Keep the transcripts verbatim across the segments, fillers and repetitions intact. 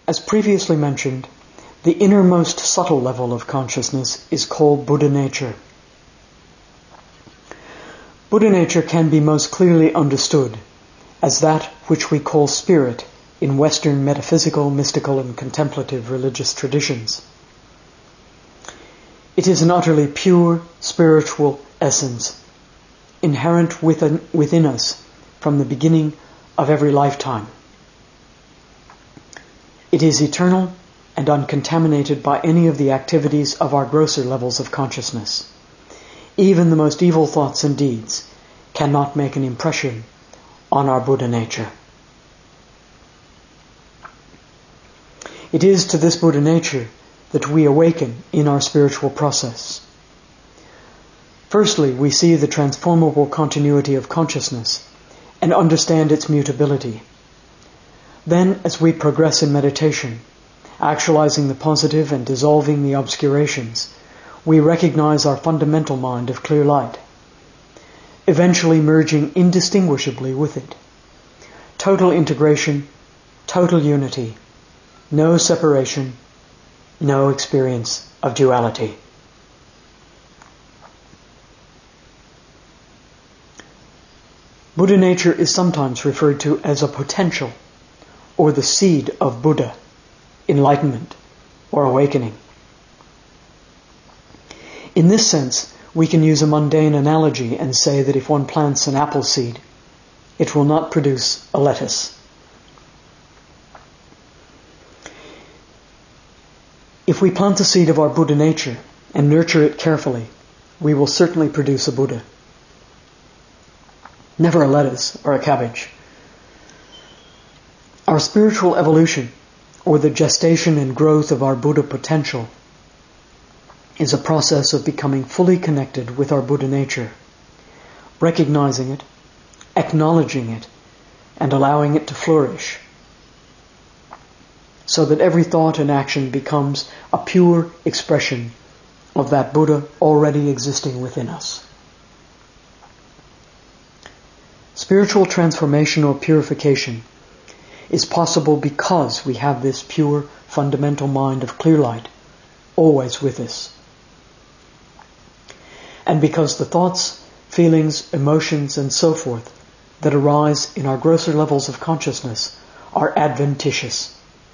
As previously mentioned, the innermost subtle level of consciousness is called Buddha nature. Buddha nature can be most clearly understood as that which we call spirit in Western metaphysical, mystical, and contemplative religious traditions. It is an utterly pure spiritual essence, inherent within, within us from the beginning of every lifetime. It is eternal and uncontaminated by any of the activities of our grosser levels of consciousness. Even the most evil thoughts and deeds cannot make an impression on our Buddha nature. It is to this Buddha nature that we awaken in our spiritual process. Firstly, we see the transformable continuity of consciousness and understand its mutability. Then, as we progress in meditation, actualizing the positive and dissolving the obscurations, we recognize our fundamental mind of clear light, eventually merging indistinguishably with it. Total integration, total unity, no separation, no experience of duality. Buddha nature is sometimes referred to as a potential, or the seed of Buddha, enlightenment, or awakening. In this sense, we can use a mundane analogy and say that if one plants an apple seed, it will not produce a lettuce. If we plant the seed of our Buddha nature and nurture it carefully, we will certainly produce a Buddha. Never a lettuce or a cabbage. Our spiritual evolution, or the gestation and growth of our Buddha potential, is a process of becoming fully connected with our Buddha nature, recognizing it, acknowledging it, and allowing it to flourish, so that every thought and action becomes a pure expression of that Buddha already existing within us. Spiritual transformation or purification is possible because we have this pure, fundamental mind of clear light always with us. And because the thoughts, feelings, emotions, and so forth that arise in our grosser levels of consciousness are adventitious.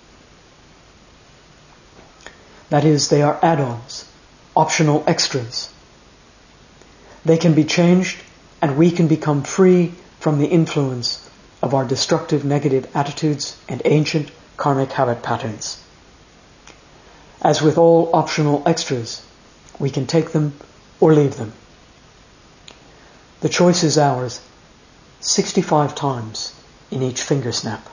That is, they are add-ons, optional extras. They can be changed, and we can become free from the influence of our destructive negative attitudes and ancient karmic habit patterns. As with all optional extras, we can take them or leave them. The choice is ours, sixty-five times in each finger snap.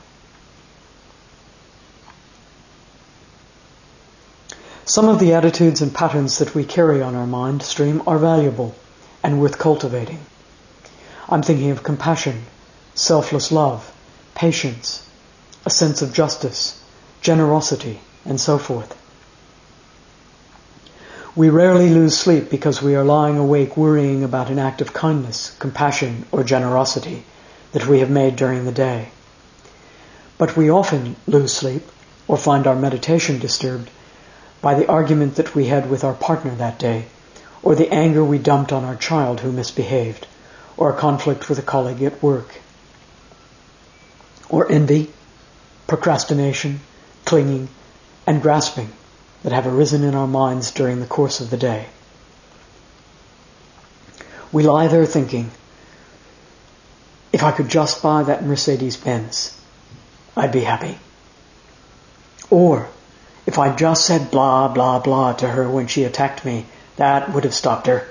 Some of the attitudes and patterns that we carry on our mind stream are valuable and worth cultivating. I'm thinking of compassion, selfless love, patience, a sense of justice, generosity, and so forth. We rarely lose sleep because we are lying awake worrying about an act of kindness, compassion, or generosity that we have made during the day. But we often lose sleep or find our meditation disturbed by the argument that we had with our partner that day, or the anger we dumped on our child who misbehaved, or a conflict with a colleague at work, or envy, procrastination, clinging, and grasping that have arisen in our minds during the course of the day. We lie there thinking, if I could just buy that Mercedes-Benz, I'd be happy. Or, if I just said blah, blah, blah to her when she attacked me, that would have stopped her.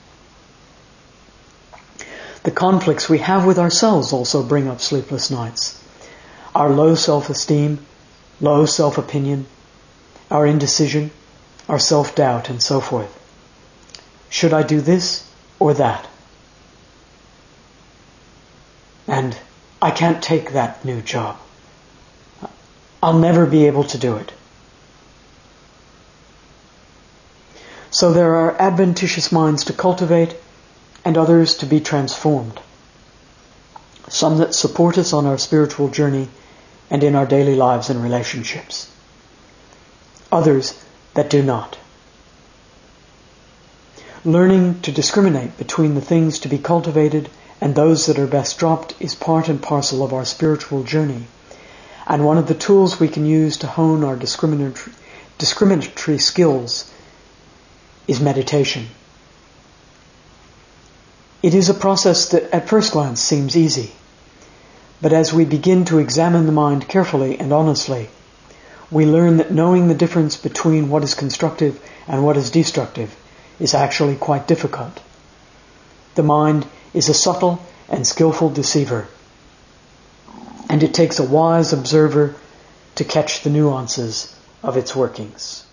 The conflicts we have with ourselves also bring up sleepless nights. Our low self-esteem, low self-opinion, our indecision, our self-doubt, and so forth. Should I do this or that? And I can't take that new job. I'll never be able to do it. So there are adventitious minds to cultivate and others to be transformed. Some that support us on our spiritual journey and in our daily lives and relationships. others that do not. Learning to discriminate between the things to be cultivated and those that are best dropped is part and parcel of our spiritual journey, and one of the tools we can use to hone our discriminatory, discriminatory skills is meditation. It is a process that at first glance seems easy, but as we begin to examine the mind carefully and honestly, we learn that knowing the difference between what is constructive and what is destructive is actually quite difficult. The mind is a subtle and skillful deceiver, and it takes a wise observer to catch the nuances of its workings.